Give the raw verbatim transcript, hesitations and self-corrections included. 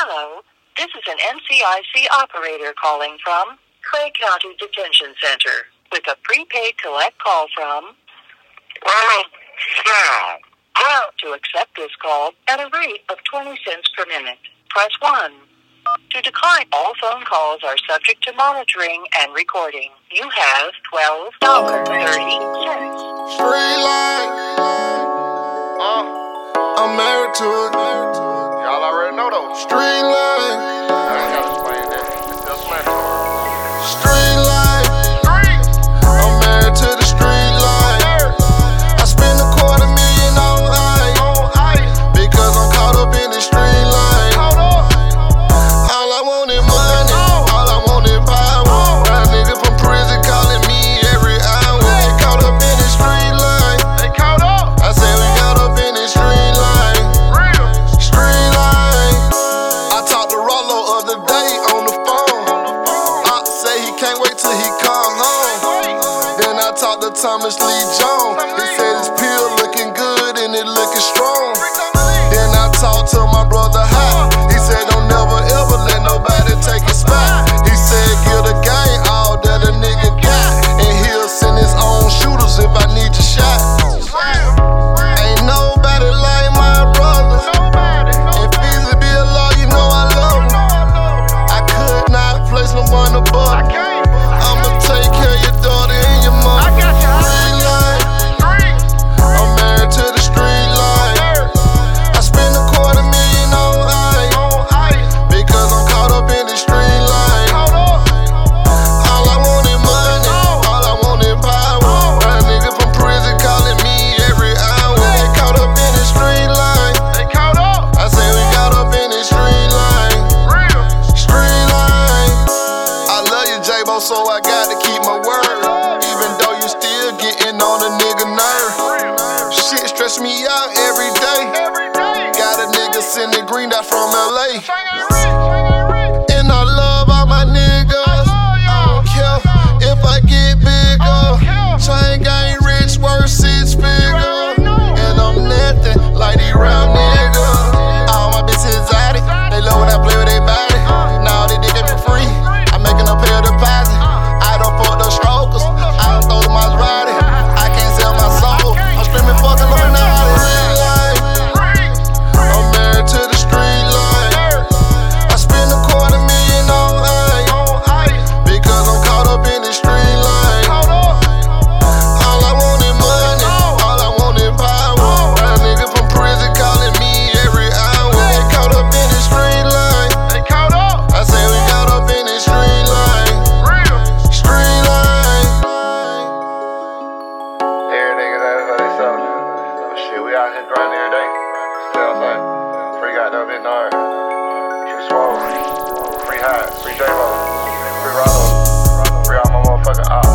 Hello, this is an N C I C operator calling from Clay County Detention Center with a prepaid collect call from... To accept this call at a rate of twenty cents per minute, press one. To decline, all phone calls are subject to monitoring and recording. You have twelve dollars and thirty cents. Street life. Uh, I'm married to it. Y'all already know though. Street life. I ain't gotta explain that. It's still smash. Street life. Street. I'm married to the street life. I spend a quarter million on ice. On ice. Because I'm caught up in the street life. Hold up. All I want is money. All I want is power. Got niggas from prison calling me every hour. They caught up in the street life. They caught up. I said we got up in the street life. Real. Street life. I talked to Rollo other day on the phone. I say he can't wait till he come home. Then I talked to Thomas Lee Jones. He said his pill looking good and it looking strong. Then I talked to my brother Hot. He said don't never ever let nobody take his spot. He said give the gang all that a nigga got, and he'll send his own shooters if I need your shot. Ain't nobody like my brother. Nobody. If Feezy be a law, you know I love him. I could not place no one I above. can't. I'ma take care of your daughter and your mother. I got you. Street life. Street. I'm married to the street life. I spend a quarter million on ice. On ice. Because I'm caught up in the street life. Hold up. All I want is money. All I want is power. Got niggas from prison calling me every hour. They caught up in the street life. They caught up. I say we got up in the street life. Real. Street life. I love you, J-Bo, so I got to keep my word. Even though you still getting on a nigga nerve. Real. Shit stress me out every day. Every day. Got a nigga sending green dot from L A. Chang ain't rich. Chang ain't rich. And I love all my niggas. I don't care if I get bigger. Chain gang rich, worth six figures. And I'm nothing like these round niggas. All my bitches exotic. They love when I play with their body. Now they dig it for free. I'm making them pay a deposit. I don't fuck those strokers. I don't throw the Maserati. I can't sell my soul. I'm screaming fucking Illuminati. Street life. I'm married to the street life. I spend a quarter million on ice. On ice. Because I'm caught up in the street life. Hold up. All I want is money. All I want is power. Got niggas from prison calling me every hour. They caught up in the street life. They caught up. I say we got up in the street life. Real. Street life. Every nigga that's how they sell. But shit, we out here grinding every day. Still like free goddamn bit nard. True swole. Free high. Free J-Bo. Free Rollo. Free all my motherfucking ops.